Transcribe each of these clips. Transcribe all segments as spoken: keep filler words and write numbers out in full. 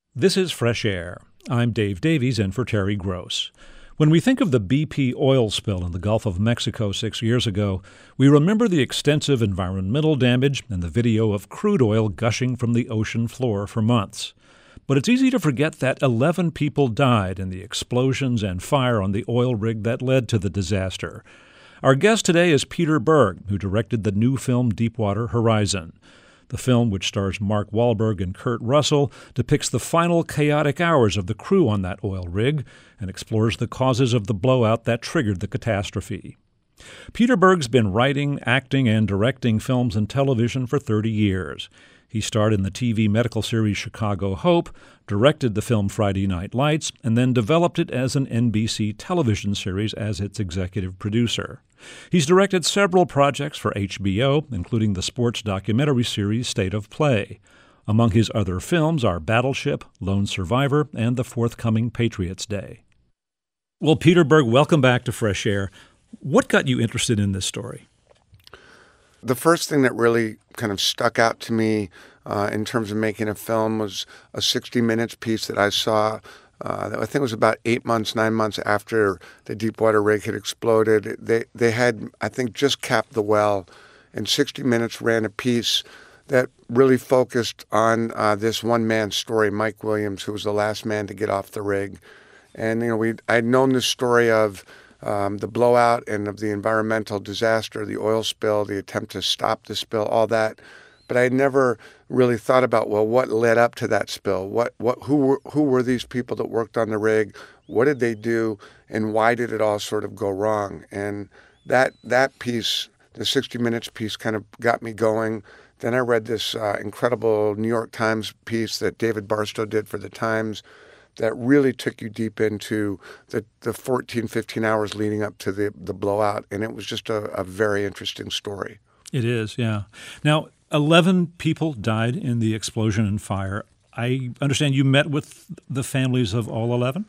This is Fresh Air. I'm Dave Davies in for Terry Gross. When we think of the B P oil spill in the Gulf of Mexico six years ago, we remember the extensive environmental damage and the video of crude oil gushing from the ocean floor for months. But it's easy to forget that eleven people died in the explosions and fire on the oil rig that led to the disaster. Our guest today is Peter Berg, who directed the new film Deepwater Horizon. The film, which stars Mark Wahlberg and Kurt Russell, depicts the final chaotic hours of the crew on that oil rig and explores the causes of the blowout that triggered the catastrophe. Peter Berg's been writing, acting, and directing films and television for thirty years. He starred in the T V medical series Chicago Hope, directed the film Friday Night Lights, and then developed it as an N B C television series as its executive producer. He's directed several projects for H B O, including the sports documentary series State of Play. Among his other films are Battleship, Lone Survivor, and the forthcoming Patriots Day. Well, Peter Berg, welcome back to Fresh Air. What got you interested in this story? The first thing that really kind of stuck out to me uh, in terms of making a film was a sixty minutes piece that I saw uh, that I think was about eight months, nine months after the Deepwater rig had exploded. They, they had, I think, just capped the well, and sixty minutes ran a piece that really focused on uh, this one-man story, Mike Williams, who was the last man to get off the rig. And, you know, we I'd known the story of Um, the blowout and of the environmental disaster, the oil spill, the attempt to stop the spill, all that. But I had never really thought about, well, what led up to that spill? What, what, who were, who were these people that worked on the rig? What did they do? And why did it all sort of go wrong? And that, that piece, the sixty minutes piece, kind of got me going. Then I read this uh, incredible New York Times piece that David Barstow did for the Times that really took you deep into the, the fourteen, fifteen hours leading up to the, the blowout. And it was just a, a very interesting story. It is, yeah. Now, eleven people died in the explosion and fire. I understand you met with the families of all eleven?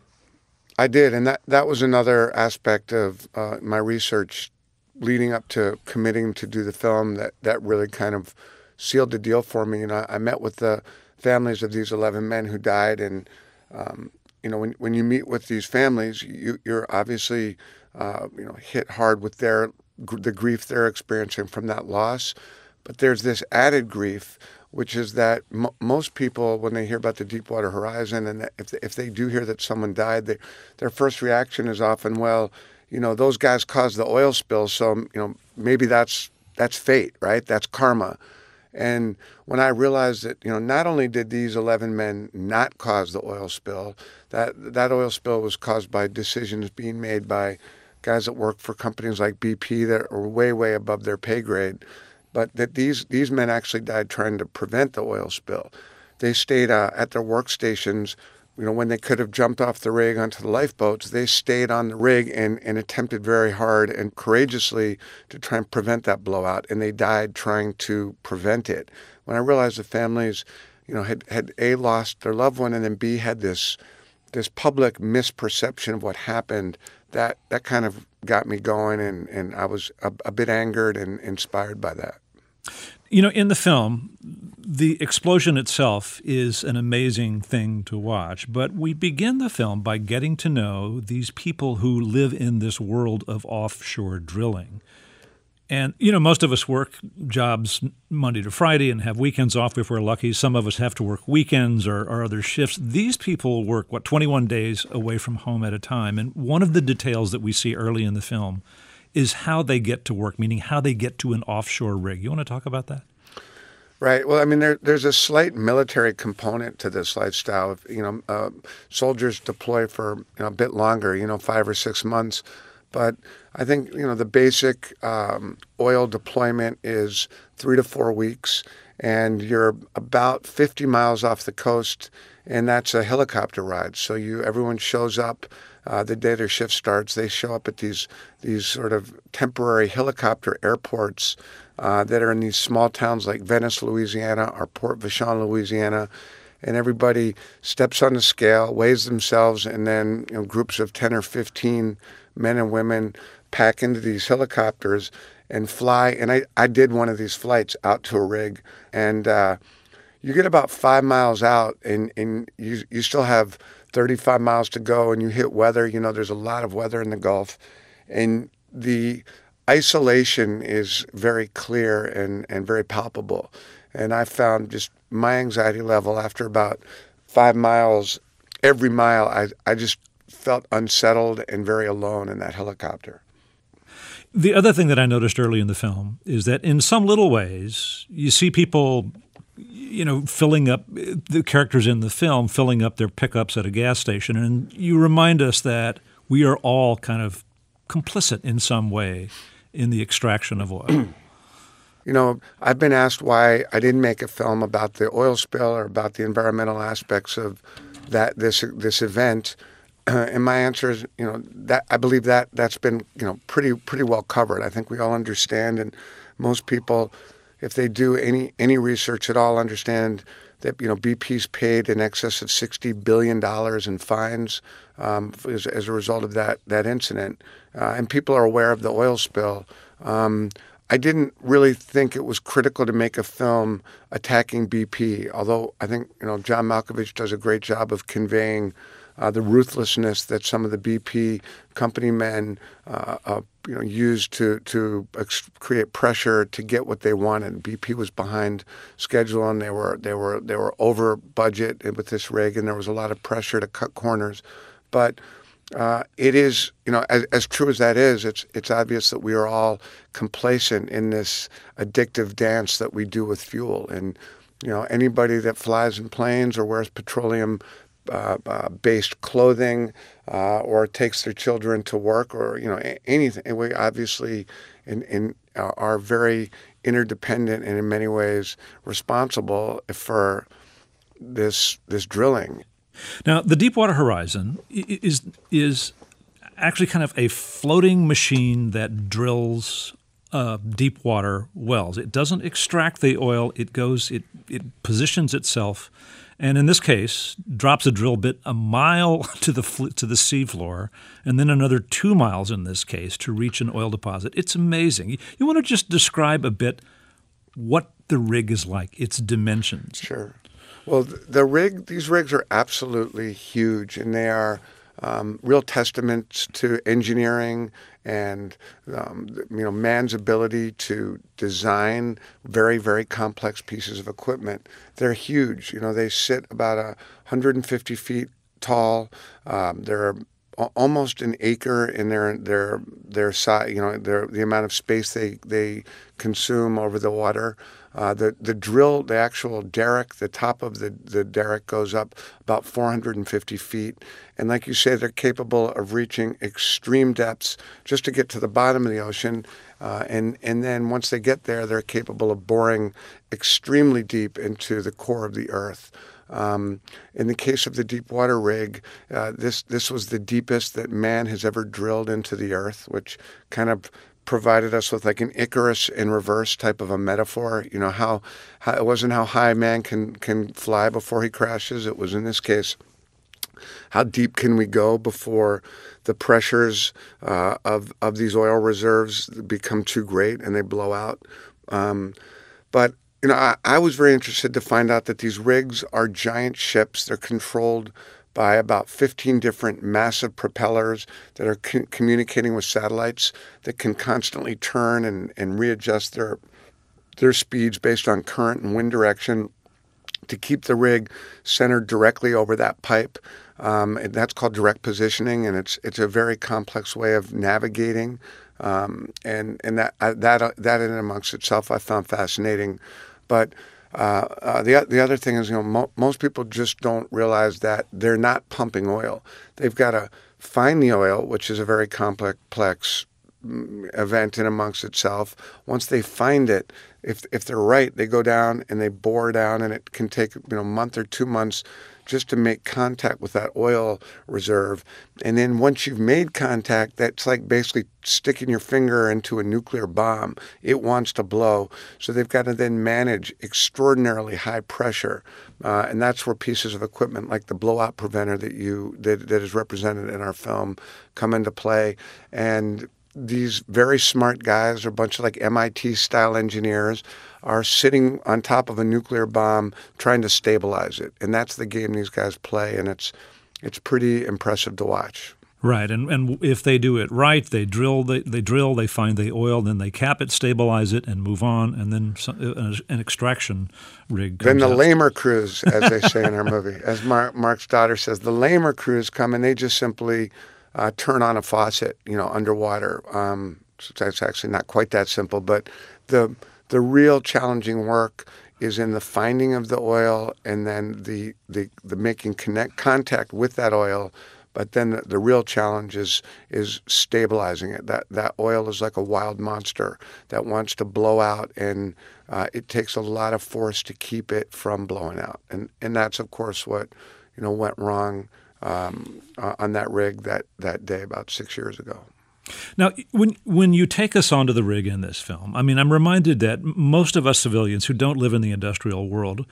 I did, and that, that was another aspect of uh, my research leading up to committing to do the film that, that really kind of sealed the deal for me. And I, I met with the families of these eleven men who died, and Um, you know, when when you meet with these families, you, you're obviously, uh, you know, hit hard with their the grief they're experiencing from that loss. But there's this added grief, which is that mo- most people, when they hear about the Deepwater Horizon, and if they, if they do hear that someone died, they, their first reaction is often, well, you know, those guys caused the oil spill, so you know maybe that's that's fate, right? That's karma. And when I realized that, you know, not only did these eleven men not cause the oil spill, that that oil spill was caused by decisions being made by guys that work for companies like B P that are way, way above their pay grade, but that these, these men actually died trying to prevent the oil spill. They stayed uh, at their workstations. You know, when they could have jumped off the rig onto the lifeboats, they stayed on the rig and, and attempted very hard and courageously to try and prevent that blowout, and they died trying to prevent it. When I realized the families, you know, had, had A, lost their loved one, and then B, had this this public misperception of what happened, that, that kind of got me going, and, and I was a, a bit angered and inspired by that. You know, in the film, the explosion itself is an amazing thing to watch, but we begin the film by getting to know these people who live in this world of offshore drilling. And, you know, most of us work jobs Monday to Friday and have weekends off if we're lucky. Some of us have to work weekends or, or other shifts. These people work, what, twenty-one days away from home at a time. And one of the details that we see early in the film is how they get to work, meaning how they get to an offshore rig. You want to talk about that? Right. Well, I mean, there, there's a slight military component to this lifestyle. You know, uh, soldiers deploy for you know, a bit longer, you know, five or six months. But I think, you know, the basic um, oil deployment is three to four weeks, and you're about fifty miles off the coast, and that's a helicopter ride. So you, everyone shows up uh, the day their shift starts. They show up at these these sort of temporary helicopter airports uh, that are in these small towns like Venice, Louisiana, or Port Vashon, Louisiana. And everybody steps on the scale, weighs themselves, and then you know, groups of ten or fifteen men and women pack into these helicopters and fly. And I, I did one of these flights out to a rig. And, uh, you get about five miles out, and, and you you still have thirty-five miles to go, and you hit weather. You know, there's a lot of weather in the Gulf, and the isolation is very clear and, and very palpable. And I found just my anxiety level after about five miles, every mile, I, I just felt unsettled and very alone in that helicopter. The other thing that I noticed early in the film is that in some little ways, you see people, you know, filling up, the characters in the film, filling up their pickups at a gas station. And you remind us that we are all kind of complicit in some way in the extraction of oil. You know, I've been asked why I didn't make a film about the oil spill or about the environmental aspects of that this this event. Uh, and my answer is, you know, that I believe that that's been, you know, pretty pretty well covered. I think we all understand, and most people, if they do any any research at all, understand that, you know, B P's paid in excess of sixty billion dollars in fines um, as, as a result of that that incident, uh, and people are aware of the oil spill. Um, I didn't really think it was critical to make a film attacking B P, although I think, you know, John Malkovich does a great job of conveying Uh, the ruthlessness that some of the B P company men uh, uh, you know, used to to ex- create pressure to get what they wanted. B P was behind schedule, and they were they were they were over budget with this rig, and there was a lot of pressure to cut corners. But uh, it is, you know, as, as true as that is, it's it's obvious that we are all complacent in this addictive dance that we do with fuel. And, you know, anybody that flies in planes or wears petroleum Uh, uh, based clothing, uh, or takes their children to work, or, you know, a- anything. And we obviously in, in, uh, are very interdependent and in many ways responsible for this this drilling. Now, the Deepwater Horizon is is actually kind of a floating machine that drills uh, deep water wells. It doesn't extract the oil. It goes, it it positions itself, and in this case, drops a drill bit a mile to the fl- to the seafloor, and then another two miles in this case to reach an oil deposit. It's amazing. You, you want to just describe a bit what the rig is like, its dimensions? Sure. Well, the rig, these rigs are absolutely huge, and they are um, real testaments to engineering and um, you know, man's ability to design very, very complex pieces of equipment. They're huge. You know, they sit about a one hundred fifty feet tall. Um, they're almost an acre in their their their size. You know, their the amount of space they they consume over the water. Uh, the the drill, the actual derrick, the top of the, the derrick goes up about four hundred fifty feet. And like you say, they're capable of reaching extreme depths just to get to the bottom of the ocean. Uh, and, and then once they get there, they're capable of boring extremely deep into the core of the earth. Um, in the case of the Deepwater rig, uh, this this was the deepest that man has ever drilled into the earth, which kind of provided us with like an Icarus in reverse type of a metaphor. You know, how, how it wasn't how high man can can fly before he crashes. It was, in this case, how deep can we go before the pressures uh, of of these oil reserves become too great and they blow out. Um, but you know, I, I was very interested to find out that these rigs are giant ships. They're controlled by about fifteen different massive propellers that are co- communicating with satellites that can constantly turn and, and readjust their their speeds based on current and wind direction to keep the rig centered directly over that pipe. Um, and that's called direct positioning, and it's it's a very complex way of navigating. Um, and and that that that in and amongst itself I found fascinating. But Uh, uh, the the other thing is, you know, mo- most people just don't realize that they're not pumping oil. They've got to find the oil, which is a very complex event in amongst itself. Once they find it, if if they're right, they go down and they bore down, and it can take, you know, a month or two months just to make contact with that oil reserve. And then once you've made contact, that's like basically sticking your finger into a nuclear bomb. It wants to blow. So they've got to then manage extraordinarily high pressure. Uh, and that's where pieces of equipment like the blowout preventer that you that, that is represented in our film come into play. And these very smart guys, or a bunch of like M I T-style engineers, are sitting on top of a nuclear bomb trying to stabilize it. And that's the game these guys play, and it's it's pretty impressive to watch. Right, and and if they do it right, they drill, they, they drill, they find the oil, then they cap it, stabilize it, and move on, and then some, an extraction rig comes Then the out. lamer crews, as they say in our movie, as Mark, Mark's daughter says, the lamer crews come and they just simply uh, turn on a faucet, you know, underwater. Um, so it's actually not quite that simple, but the the real challenging work is in the finding of the oil and then the the, the making connect contact with that oil. But then the, the real challenge is is stabilizing it. That that oil is like a wild monster that wants to blow out, and uh, it takes a lot of force to keep it from blowing out. And and that's of course what you know went wrong um, uh, on that rig that, that day about six years ago. Now, when when you take us onto the rig in this film, I mean, I'm reminded that most of us civilians who don't live in the industrial world,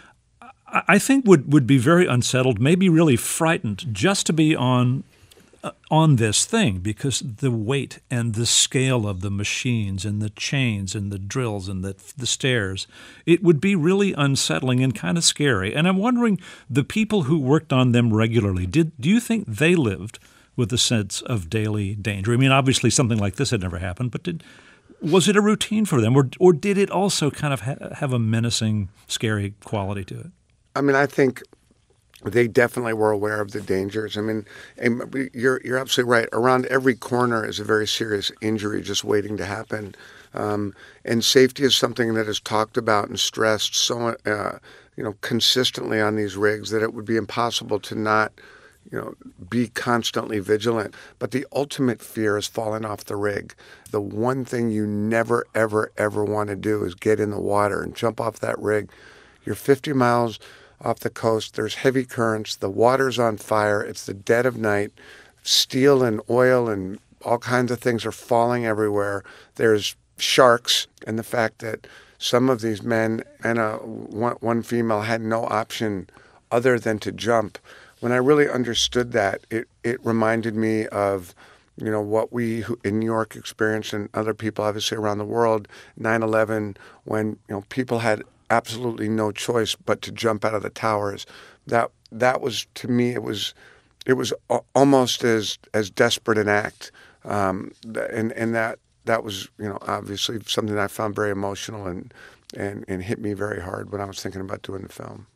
I think would, would be very unsettled, maybe really frightened just to be on uh, on this thing, because the weight and the scale of the machines and the chains and the drills and the the stairs, it would be really unsettling and kind of scary. And I'm wondering, the people who worked on them regularly, did do you think they lived with a sense of daily danger? I mean, obviously something like this had never happened, but did was it a routine for them, or or did it also kind of ha- have a menacing, scary quality to it? I mean, I think they definitely were aware of the dangers. I mean, and you're you're absolutely right. Around every corner is a very serious injury just waiting to happen. Um, and safety is something that is talked about and stressed so uh, you know consistently on these rigs that it would be impossible to not you know be constantly vigilant. But the ultimate fear is falling off the rig. The one thing you never, ever, ever want to do is get in the water and jump off that rig. You're fifty miles off the coast. There's heavy currents. The water's on fire. It's the dead of night. Steel and oil and all kinds of things are falling everywhere. There's sharks, and the fact that some of these men and a, one, one female had no option other than to jump. When I really understood that, it, it reminded me of you know, what we in New York experienced, and other people obviously around the world, nine eleven, when you know people had absolutely no choice but to jump out of the towers. That that was, to me, it was it was almost as as desperate an act, um, and and that that was you know obviously something that I found very emotional and and and hit me very hard when I was thinking about doing the film.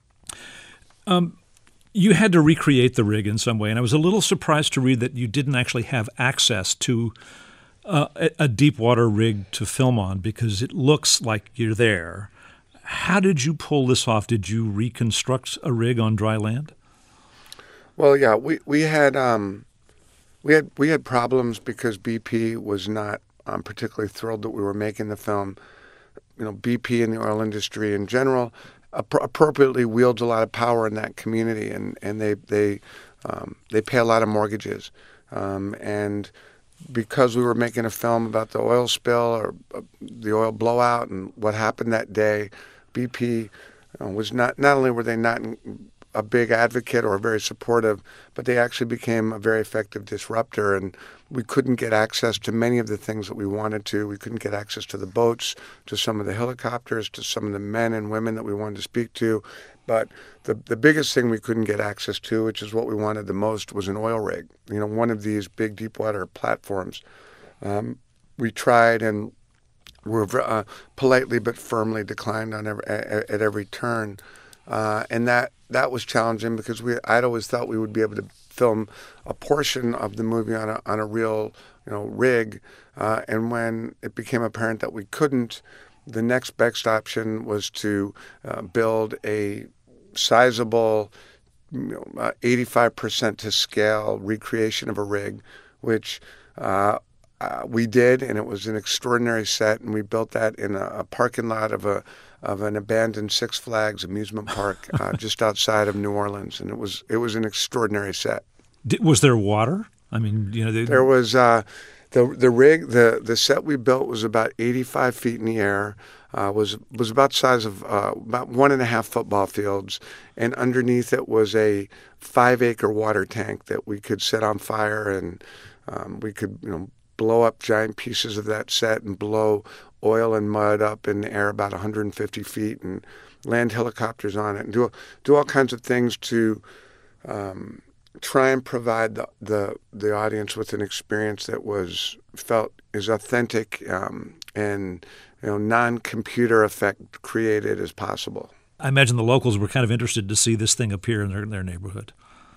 Um, you had to recreate the rig in some way, and I was a little surprised to read that you didn't actually have access to uh, a, a deep water rig to film on, because it looks like you're there. How did you pull this off? Did you reconstruct a rig on dry land? Well, yeah, we we had um, we had we had problems because B P was not um, particularly thrilled that we were making the film. You know, B P and the oil industry in general ap- appropriately wields a lot of power in that community, and and they they um, they pay a lot of mortgages, um, and because we were making a film about the oil spill or uh, the oil blowout and what happened that day, B P uh, was not, not only were they not a big advocate or very supportive, but they actually became a very effective disruptor, and we couldn't get access to many of the things that we wanted to. We couldn't get access to the boats, to some of the helicopters, to some of the men and women that we wanted to speak to. But the the biggest thing we couldn't get access to, which is what we wanted the most, was an oil rig. You know, one of these big deep water platforms. Um, we tried and were uh, politely but firmly declined on every, at, at every turn, uh, and that that was challenging because we I'd always thought we would be able to film a portion of the movie on a on a real you know rig, uh, and when it became apparent that we couldn't, the next best option was to uh, build a sizable, you know, uh, eighty-five percent to scale recreation of a rig, which uh, uh, we did, and it was an extraordinary set, and we built that in a, a parking lot of a of an abandoned Six Flags amusement park uh, just outside of New Orleans, and it was it was an extraordinary set. Did, was there water? I mean, you know, they, there was uh, the the rig the the set we built was about eighty-five feet in the air. Uh, was was about the size of uh, about one and a half football fields, and underneath it was a five acre water tank that we could set on fire, and um, we could you know blow up giant pieces of that set and blow oil and mud up in the air about one hundred fifty feet and land helicopters on it and do do all kinds of things to um, try and provide the, the the audience with an experience that was felt as authentic um, and you know non-computer effect created as possible. I imagine the locals were kind of interested to see this thing appear in their, in their neighborhood.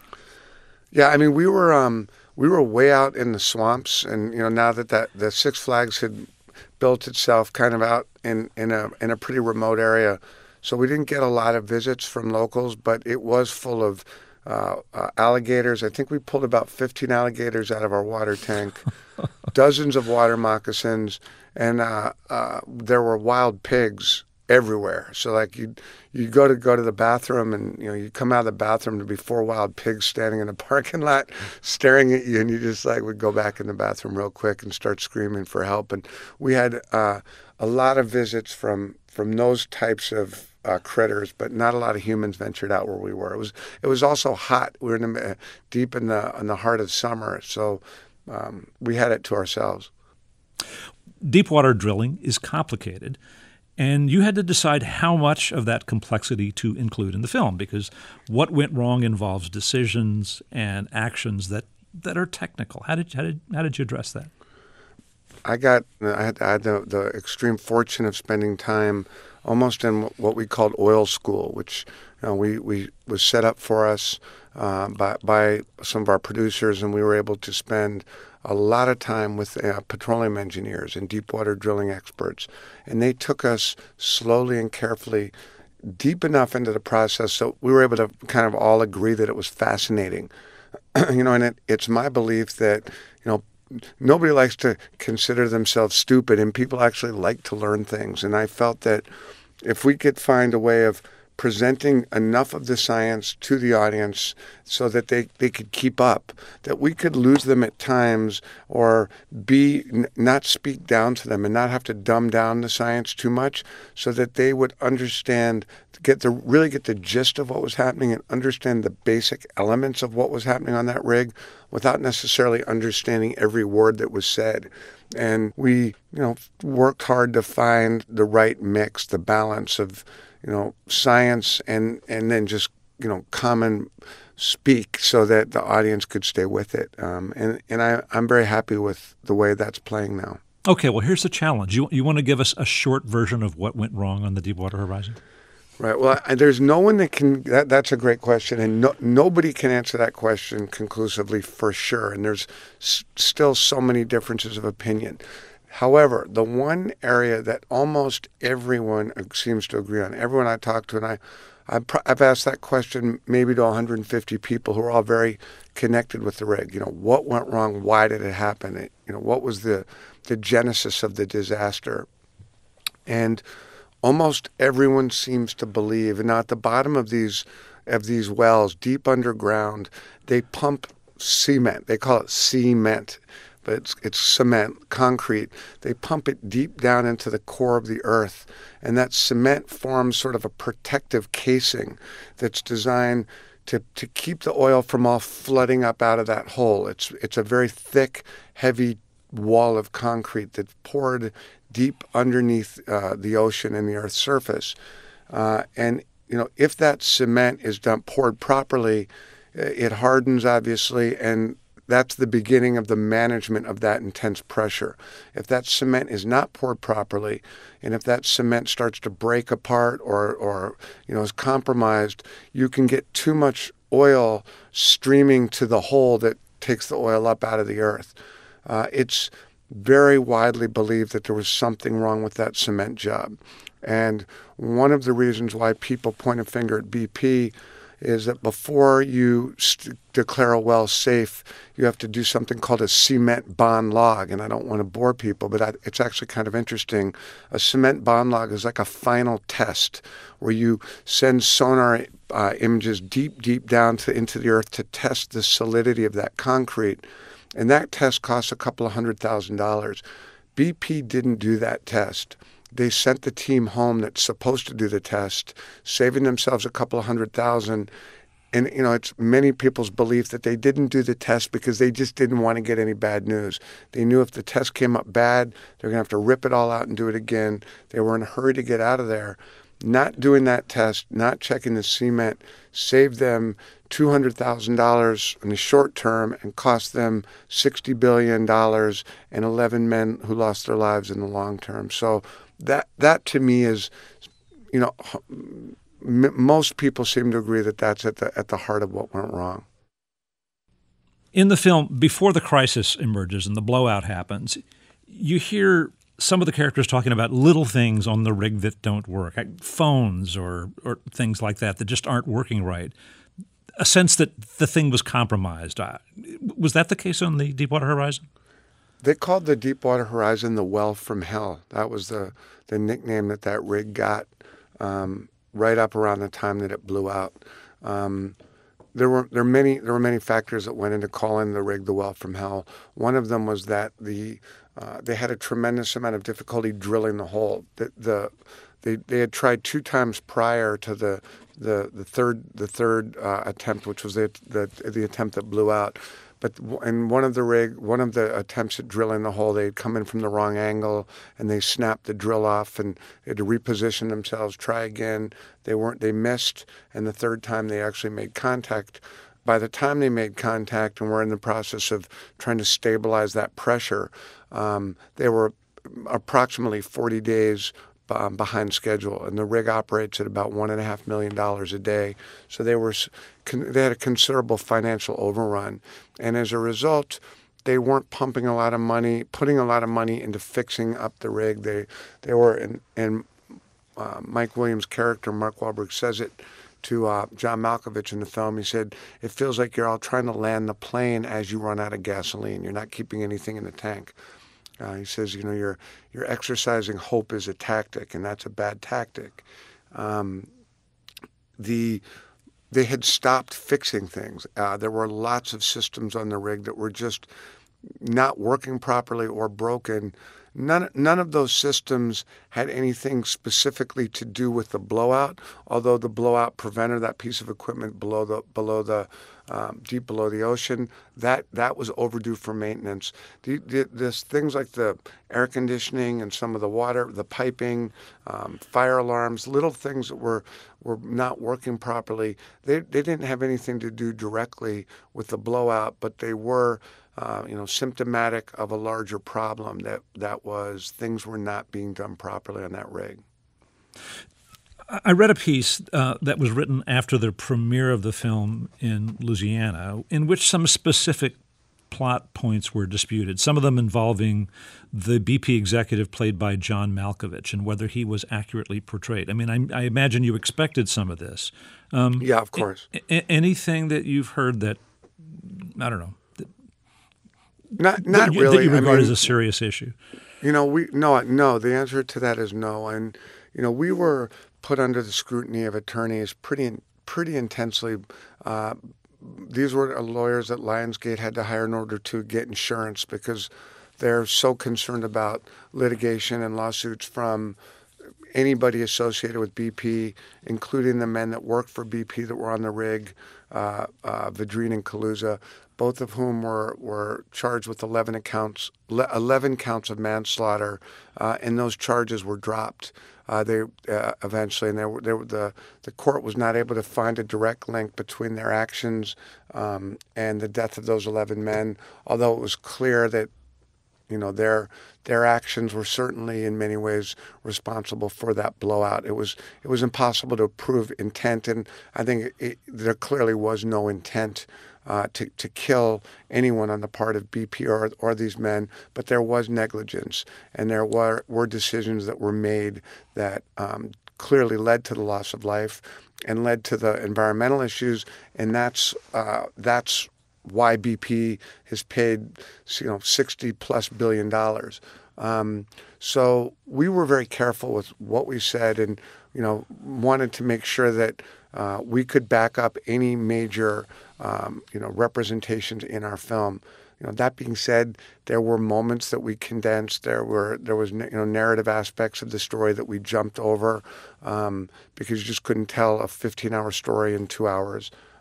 Yeah, I mean we were um, we were way out in the swamps, and you know now that, that the Six Flags had built itself kind of out in, in a in a pretty remote area. So we didn't get a lot of visits from locals, but it was full of uh, uh, alligators. I think we pulled about fifteen alligators out of our water tank, dozens of water moccasins, and uh, uh, there were wild pigs everywhere. So like you you go to go to the bathroom, and you know you come out of the bathroom to be four wild pigs standing in a parking lot staring at you, and you just like would go back in the bathroom real quick and start screaming for help. And we had uh, a lot of visits from from those types of Uh, critters, but not a lot of humans ventured out where we were. It was it was also hot. We were in the, uh, deep in the in the heart of summer, so um, we had it to ourselves. Deepwater drilling is complicated, and you had to decide how much of that complexity to include in the film, because what went wrong involves decisions and actions that, that are technical. How did how did how did you address that? I got I had, I had the, the extreme fortune of spending time almost in what we called oil school, which you know, we, we was set up for us uh, by, by some of our producers, and we were able to spend a lot of time with uh, petroleum engineers and deepwater drilling experts. And they took us slowly and carefully deep enough into the process so we were able to kind of all agree that it was fascinating. you know, and it, it's my belief that, you know, nobody likes to consider themselves stupid, and people actually like to learn things. And I felt that if we could find a way of presenting enough of the science to the audience so that they, they could keep up, that we could lose them at times or be n- not speak down to them and not have to dumb down the science too much, so that they would understand, get the really get the gist of what was happening and understand the basic elements of what was happening on that rig without necessarily understanding every word that was said. And we, you know, worked hard to find the right mix, the balance of, you know, science and, and then just, you know, common speak so that the audience could stay with it. Um, and and I, I'm very happy with the way that's playing now. Okay, well, here's the challenge. You, you want to give us a short version of what went wrong on the Deepwater Horizon? Right. Well, I, there's no one that can, that, that's a great question. And no, nobody can answer that question conclusively for sure. And there's s- still so many differences of opinion. However, the one area that almost everyone seems to agree on, everyone I talk to, and I, I've, I've asked that question maybe to one hundred fifty people who are all very connected with the rig. You know, what went wrong? Why did it happen? It, you know, what was the the genesis of the disaster? And almost everyone seems to believe, and now at the bottom of these of these wells, deep underground, they pump cement. They call it cement, but it's, it's cement, concrete. They pump it deep down into the core of the earth, and that cement forms sort of a protective casing that's designed to, to keep the oil from all flooding up out of that hole. It's it's a very thick, heavy wall of concrete that's poured deep underneath uh, the ocean and the Earth's surface. Uh, and, you know, if that cement is done, poured properly, it hardens, obviously, and that's the beginning of the management of that intense pressure. If that cement is not poured properly, and if that cement starts to break apart or, or you know, is compromised, you can get too much oil streaming to the hole that takes the oil up out of the earth. Uh, it's very widely believed that there was something wrong with that cement job. And one of the reasons why people point a finger at B P is that before you st- declare a well safe, you have to do something called a cement bond log. And I don't want to bore people, but I, it's actually kind of interesting. A cement bond log is like a final test where you send sonar uh, images deep, deep down to, into the earth to test the solidity of that concrete. And that test costs a couple of hundred thousand dollars. B P didn't do that test. They sent the team home that's supposed to do the test, saving themselves a couple of hundred thousand, and, you know, it's many people's belief that they didn't do the test because they just didn't want to get any bad news. They knew if the test came up bad, they're going to have to rip it all out and do it again. They were in a hurry to get out of there. Not doing that test, not checking the cement, saved them two hundred thousand dollars in the short term and cost them sixty billion dollars and eleven men who lost their lives in the long term. So that, that to me is, you know, m- most people seem to agree that that's at the at the heart of what went wrong. In the film, before the crisis emerges and the blowout happens, you hear some of the characters talking about little things on the rig that don't work, like phones or or things like that that just aren't working right. A sense that the thing was compromised. Uh, was that the case on the Deepwater Horizon? They called the Deepwater Horizon the well from hell. That was the, the nickname that that rig got um, right up around the time that it blew out. Um, there were there were many there were many factors that went into calling the rig the well from hell. One of them was that the uh, they had a tremendous amount of difficulty drilling the hole. The, the they they had tried two times prior to the the the third the third uh, attempt, which was the, the the attempt that blew out. But in one of the rig, one of the attempts at drilling the hole, they had come in from the wrong angle and they snapped the drill off and they had to reposition themselves, try again. They weren't, they missed, and the third time they actually made contact. By the time they made contact and were in the process of trying to stabilize that pressure, um, they were approximately forty days Um, behind schedule, and the rig operates at about one and a half million dollars a day. So they were, they had a considerable financial overrun, and as a result, they weren't pumping a lot of money, putting a lot of money into fixing up the rig. They, they were, and, and uh, Mike Williams' character, Mark Wahlberg, says it to uh, John Malkovich in the film. He said, "It feels like you're all trying to land the plane as you run out of gasoline. You're not keeping anything in the tank." Uh, he says, you know, you're you're exercising hope as a tactic, and that's a bad tactic. Um, the they had stopped fixing things. Uh, there were lots of systems on the rig that were just not working properly or broken. None none of those systems had anything specifically to do with the blowout, although the blowout preventer, that piece of equipment below the below the um, deep below the ocean, that that was overdue for maintenance. The, the, this things like the air conditioning and some of the water, the piping, um, fire alarms, little things that were were not working properly. They they didn't have anything to do directly with the blowout, but they were. Uh, you know, symptomatic of a larger problem that, that was things were not being done properly on that rig. I read a piece uh, that was written after the premiere of the film in Louisiana, in which some specific plot points were disputed, some of them involving the B P executive played by John Malkovich and whether he was accurately portrayed. I mean, I, I imagine you expected some of this. Um, yeah, of course. A- a- anything that you've heard that, I don't know, Not, not that you, really. That you regard I mean, as a serious issue. You know, we no, no. The answer to that is no. And you know, we were put under the scrutiny of attorneys pretty, pretty intensely. Uh, these were lawyers that Lionsgate had to hire in order to get insurance because they're so concerned about litigation and lawsuits from anybody associated with B P, including the men that worked for B P that were on the rig, uh, uh, Vidrine and Kaluza, both of whom were, were charged with eleven counts, eleven counts of manslaughter, uh, and those charges were dropped. Uh, they uh, eventually, and they were, they were, the the court was not able to find a direct link between their actions um, and the death of those eleven men. Although it was clear that, you know, their their actions were certainly in many ways responsible for that blowout. It was it was impossible to prove intent, and I think it, it, there clearly was no intent uh, to to kill anyone on the part of B P or or these men. But there was negligence, and there were were decisions that were made that um, clearly led to the loss of life and led to the environmental issues, and that's uh, that's. why B P has paid, you know, sixty plus billion dollars. Um, so we were very careful with what we said, and you know, wanted to make sure that uh, we could back up any major, um, you know, representations in our film. You know, that being said, there were moments that we condensed. There were there was you know narrative aspects of the story that we jumped over um, because you just couldn't tell a fifteen-hour story in two hours.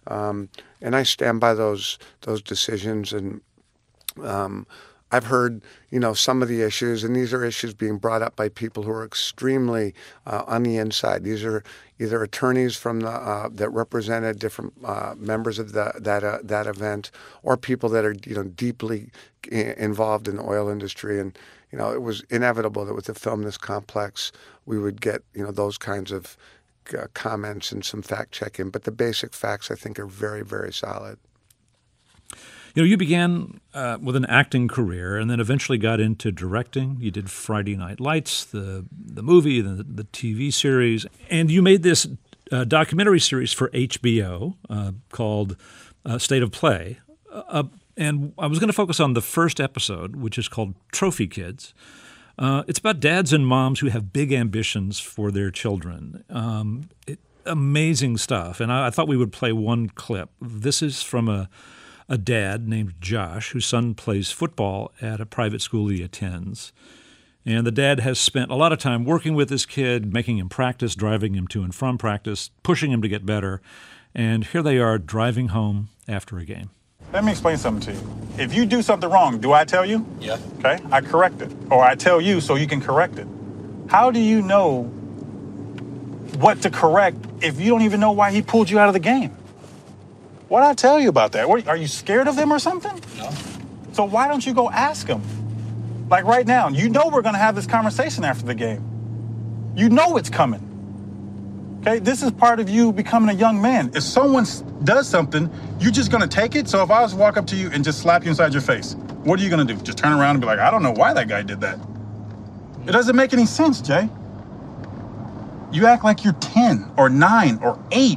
Um, and I stand by those those decisions. And um, I've heard, you know, some of the issues, and these are issues being brought up by people who are extremely uh, on the inside. These are either attorneys from the uh, that represented different uh, members of the, that uh, that event, or people that are, you know, deeply involved in the oil industry. And you know, it was inevitable that with a film this complex, we would get, you know, those kinds of uh, comments and some fact checking. But the basic facts, I think, are very, very solid. You know, you began uh, with an acting career and then eventually got into directing. You did Friday Night Lights, the the movie, the, the T V series, and you made this uh, documentary series for H B O uh, called uh, State of Play. Uh, and I was going to focus on the first episode, which is called Trophy Kids. Uh, it's about dads and moms who have big ambitions for their children. Um, it, amazing stuff. And I, I thought we would play one clip. This is from a a dad named Josh, whose son plays football at a private school he attends. And the dad has spent a lot of time working with his kid, making him practice, driving him to and from practice, pushing him to get better. And here they are driving home after a game. Let me explain something to you. If you do something wrong, do I tell you? Yeah. Okay, I correct it. Or I tell you so you can correct it. How do you know what to correct if you don't even know why he pulled you out of the game? What did I tell you about that? What, are you scared of him or something? No. So why don't you go ask him? Like right now, you know we're going to have this conversation after the game. You know it's coming. Okay, this is part of you becoming a young man. If someone does something, you're just going to take it? So if I was to walk up to you and just slap you inside your face, what are you going to do? Just turn around and be like, I don't know why that guy did that. It doesn't make any sense, Jay. You act like you're ten or nine or eight.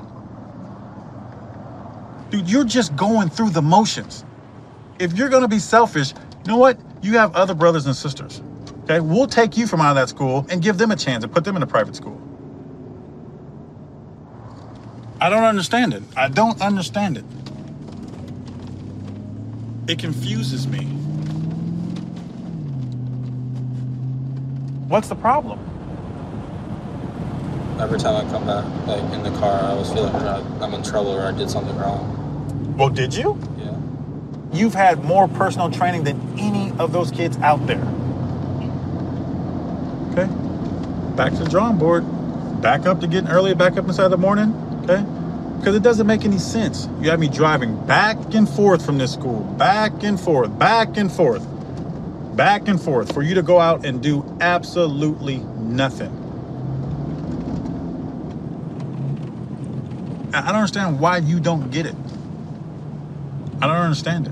Dude, you're just going through the motions. If you're going to be selfish, you know what? You have other brothers and sisters. Okay, we'll take you from out of that school and give them a chance and put them in a private school. I don't understand it. I don't understand it. It confuses me. What's the problem? Every time I come back, like in the car, I always feel like I'm in trouble or I did something wrong. Well, did you? Yeah. You've had more personal training than any of those kids out there. Okay. Back to the drawing board. Back up to getting early, back up inside the morning. Okay. Because it doesn't make any sense. You have me driving back and forth from this school, back and forth, back and forth, back and forth for you to go out and do absolutely nothing. I don't understand why you don't get it. I don't understand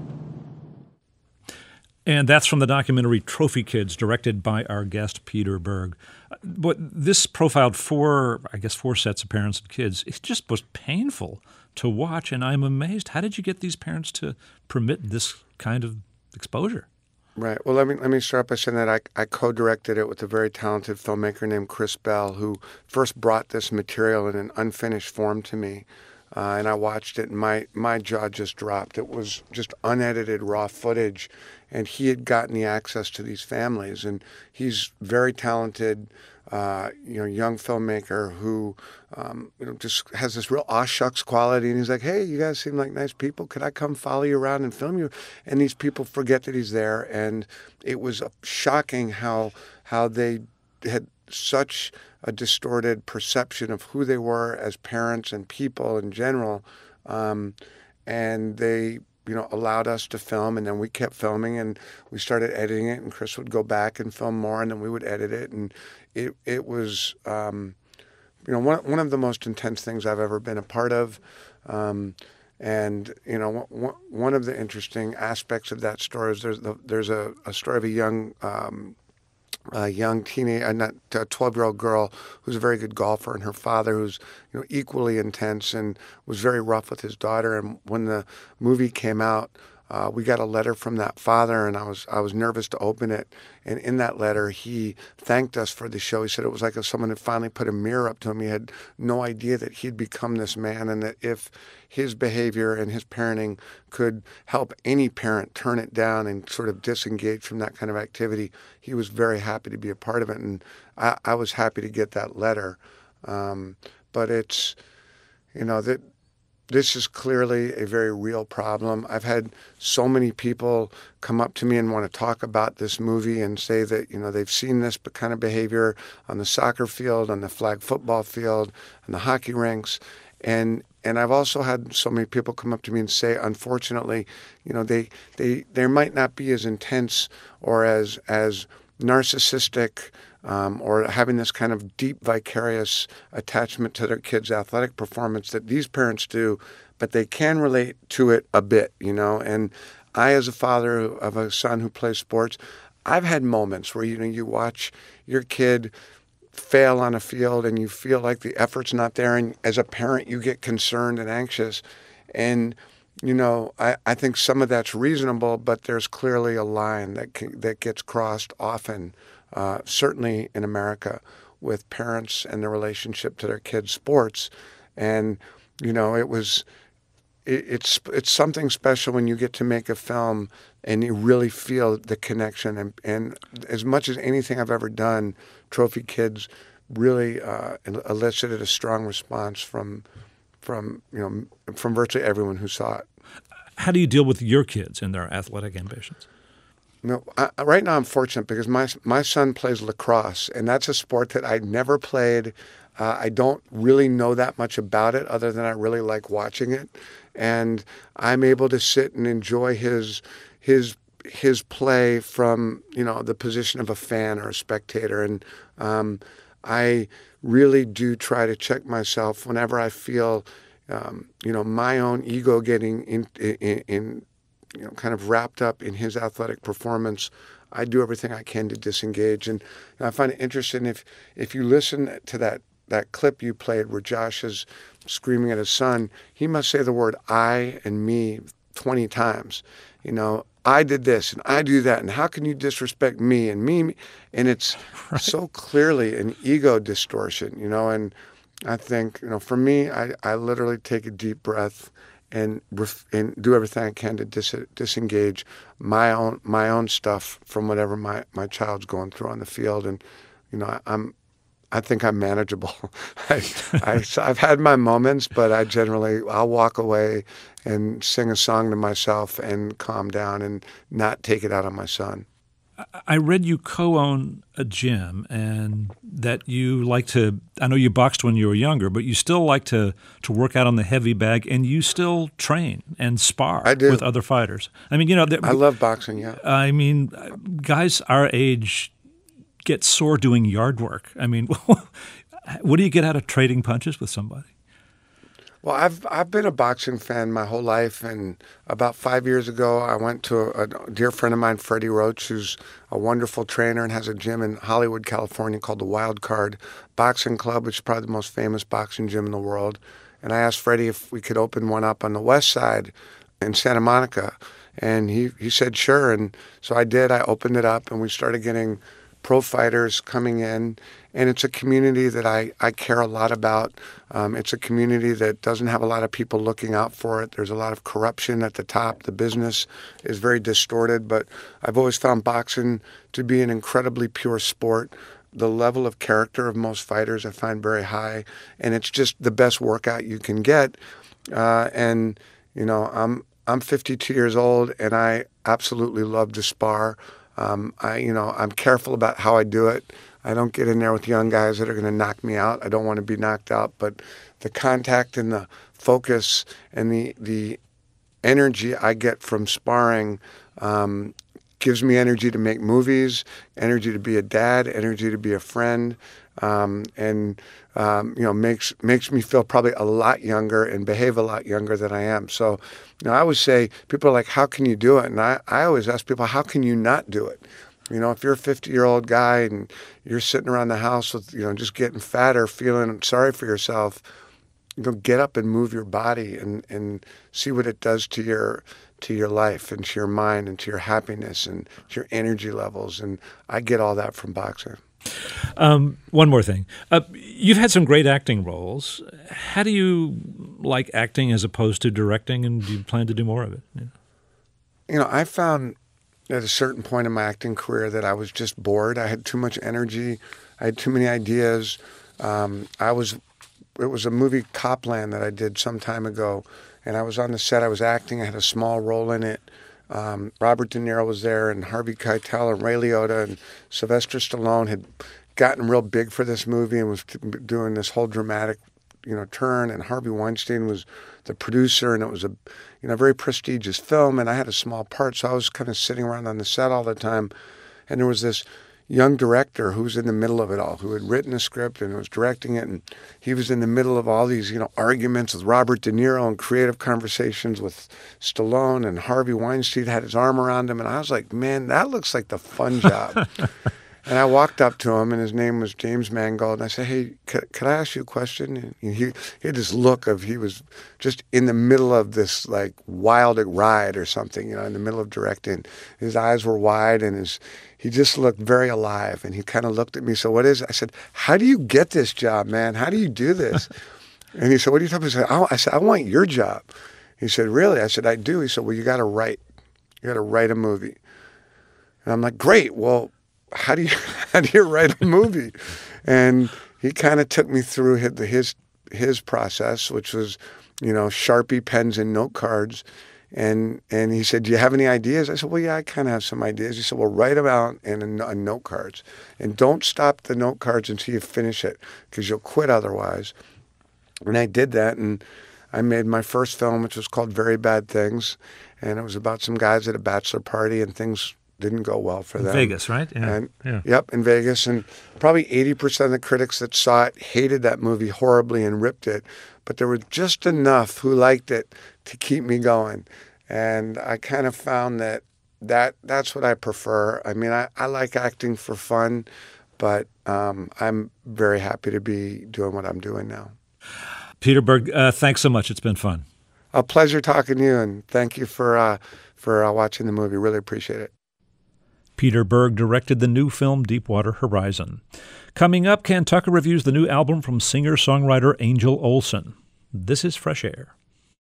it. And that's from the documentary Trophy Kids, directed by our guest, Peter Berg. But this profiled four, I guess, four sets of parents and kids. It just was painful to watch, and I'm amazed. How did you get these parents to permit this kind of exposure? Right. Well, let me let me start by saying that I, I co-directed it with a very talented filmmaker named Chris Bell, who first brought this material in an unfinished form to me. Uh, and I watched it, and my, my jaw just dropped. It was just unedited, raw footage, and he had gotten the access to these families. And he's very talented, uh, you know, young filmmaker who, um, you know, just has this real aw shucks quality. And he's like, "Hey, you guys seem like nice people. Could I come follow you around and film you?" And these people forget that he's there. And it was shocking how how they had such a distorted perception of who they were as parents and people in general. Um, and they, you know, allowed us to film, and then we kept filming, and we started editing it, and Chris would go back and film more, and then we would edit it. And it, it was, um, you know, one, one of the most intense things I've ever been a part of. Um, and, you know, one, one of the interesting aspects of that story is there's, the, there's a, a story of a young, um, a young teenage, uh, not a twelve-year-old girl who's a very good golfer, and her father, who's, you know, equally intense and was very rough with his daughter. And when the movie came out, uh, we got a letter from that father, and I was I was nervous to open it. And in that letter, he thanked us for the show. He said it was like if someone had finally put a mirror up to him. He had no idea that he'd become this man, and that if his behavior and his parenting could help any parent turn it down and sort of disengage from that kind of activity, he was very happy to be a part of it. And I, I was happy to get that letter. Um, but it's, you know, that this is clearly a very real problem. I've had so many people come up to me and want to talk about this movie and say that, you know, they've seen this kind of behavior on the soccer field, on the flag football field, on the hockey rinks. And and I've also had so many people come up to me and say, unfortunately, you know, they they they might not be as intense or as as narcissistic um, or having this kind of deep vicarious attachment to their kids' athletic performance that these parents do, but they can relate to it a bit, you know. And I, as a father of a son who plays sports, I've had moments where, you know, you watch your kid fail on a field and you feel like the effort's not there, and as a parent you get concerned and anxious. And you know, I, I think some of that's reasonable, but there's clearly a line that can, that gets crossed often, uh, certainly in America, with parents and their relationship to their kids' sports. And you know, it was it, it's it's something special when you get to make a film and you really feel the connection. And, and as much as anything I've ever done, Trophy Kids really uh, elicited a strong response from from you know from virtually everyone who saw it. How do you deal with your kids and their athletic ambitions? No, I, right now I'm fortunate because my my son plays lacrosse, and that's a sport that I never played. Uh, I don't really know that much about it other than I really like watching it, and I'm able to sit and enjoy his his his play from, you know, the position of a fan or a spectator. And um, I really do try to check myself whenever I feel Um, you know, my own ego getting in, in, in, you know, kind of wrapped up in his athletic performance. I do everything I can to disengage. And, and I find it interesting if if you listen to that, that clip you played where Josh is screaming at his son, he must say the word I and me twenty times. You know, I did this and I do that, and how can you disrespect me and me? me? And it's right. So clearly an ego distortion, you know, and I think, you know, for me, I, I literally take a deep breath and ref, and do everything I can to dis, disengage my own my own stuff from whatever my, my child's going through on the field. And, you know, I, I'm I think I'm manageable. I, I, I've had my moments, but I generally, I'll walk away and sing a song to myself and calm down and not take it out on my son. I read you co-own a gym and that you like to, I know you boxed when you were younger, but you still like to, to work out on the heavy bag, and you still train and spar I do. with other fighters. I mean, you know. I love boxing, yeah. I mean, guys our age get sore doing yard work. I mean, what do you get out of trading punches with somebody? Well, I've I've been a boxing fan my whole life, and about five years ago, I went to a, a dear friend of mine, Freddie Roach, who's a wonderful trainer and has a gym in Hollywood, California called the Wild Card Boxing Club, which is probably the most famous boxing gym in the world. And I asked Freddie if we could open one up on the west side in Santa Monica, and he, he said sure. And so I did. I opened it up, and we started getting pro fighters coming in, and it's a community that I, I care a lot about. Um, it's a community that doesn't have a lot of people looking out for it. There's a lot of corruption at the top. The business is very distorted, but I've always found boxing to be an incredibly pure sport. The level of character of most fighters I find very high, and it's just the best workout you can get. Uh, and, you know, I'm I'm fifty-two years old, and I absolutely love to spar. Um, I, you know, I'm careful about how I do it. I don't get in there with young guys that are going to knock me out. I don't want to be knocked out, but the contact and the focus and the the energy I get from sparring um, gives me energy to make movies, energy to be a dad, energy to be a friend, um, and um, you know, makes makes me feel probably a lot younger and behave a lot younger than I am. So, you know, I always say, people are like, how can you do it? And I, I always ask people, how can you not do it? You know, if you're a fifty-year-old guy and you're sitting around the house with, you know, just getting fatter, feeling sorry for yourself, you know, get up and move your body and, and see what it does to your to your life and to your mind and to your happiness and to your energy levels. And I get all that from boxing. Um, one more thing. Uh, you've had some great acting roles. How do you like acting as opposed to directing, and do you plan to do more of it? Yeah. You know, I found at a certain point in my acting career that I was just bored. I had too much energy. I had too many ideas. Um, I was it was a movie, Copland, that I did some time ago, and I was on the set. I was acting. I had a small role in it. Um, Robert De Niro was there, and Harvey Keitel and Ray Liotta and Sylvester Stallone had gotten real big for this movie and was doing this whole dramatic, you know, turn. And Harvey Weinstein was the producer, and it was a, you know, very prestigious film. And I had a small part, so I was kind of sitting around on the set all the time. And there was this young director who was in the middle of it all, who had written a script and was directing it, and he was in the middle of all these, you know, arguments with Robert De Niro and creative conversations with Stallone, and Harvey Weinstein had his arm around him, and I was like, man, that looks like the fun job. And I walked up to him, and his name was James Mangold, and I said, hey, could, could I ask you a question? And he, he had this look of, he was just in the middle of this, like, wild ride or something, you know, in the middle of directing. His eyes were wide, and his he just looked very alive, and he kind of looked at me, so what is it? I said, how do you get this job, man? How do you do this? And he said, what are you talking about? I said, I, I said, I want your job. He said, really? I said, I do. He said, well, you got to write. You got to write a movie. And I'm like, great, well, how do you how do you write a movie? And he kind of took me through his, his his process, which was, you know, Sharpie pens and note cards. And and he said, do you have any ideas? I said, well, yeah, I kind of have some ideas. He said, well, write them out in a, a note cards. And don't stop the note cards until you finish it, because you'll quit otherwise. And I did that, and I made my first film, which was called Very Bad Things. And it was about some guys at a bachelor party, and things didn't go well for them. In Vegas, right? Yeah. And, yeah. Yep, in Vegas. And probably eighty percent of the critics that saw it hated that movie horribly and ripped it. But there were just enough who liked it to keep me going. And I kind of found that, that that's what I prefer. I mean, I, I like acting for fun, but um, I'm very happy to be doing what I'm doing now. Peter Berg, uh, thanks so much. It's been fun. A pleasure talking to you, and thank you for, uh, for uh, watching the movie. Really appreciate it. Peter Berg directed the new film Deepwater Horizon. Coming up, Ken Tucker reviews the new album from singer-songwriter Angel Olsen. This is Fresh Air.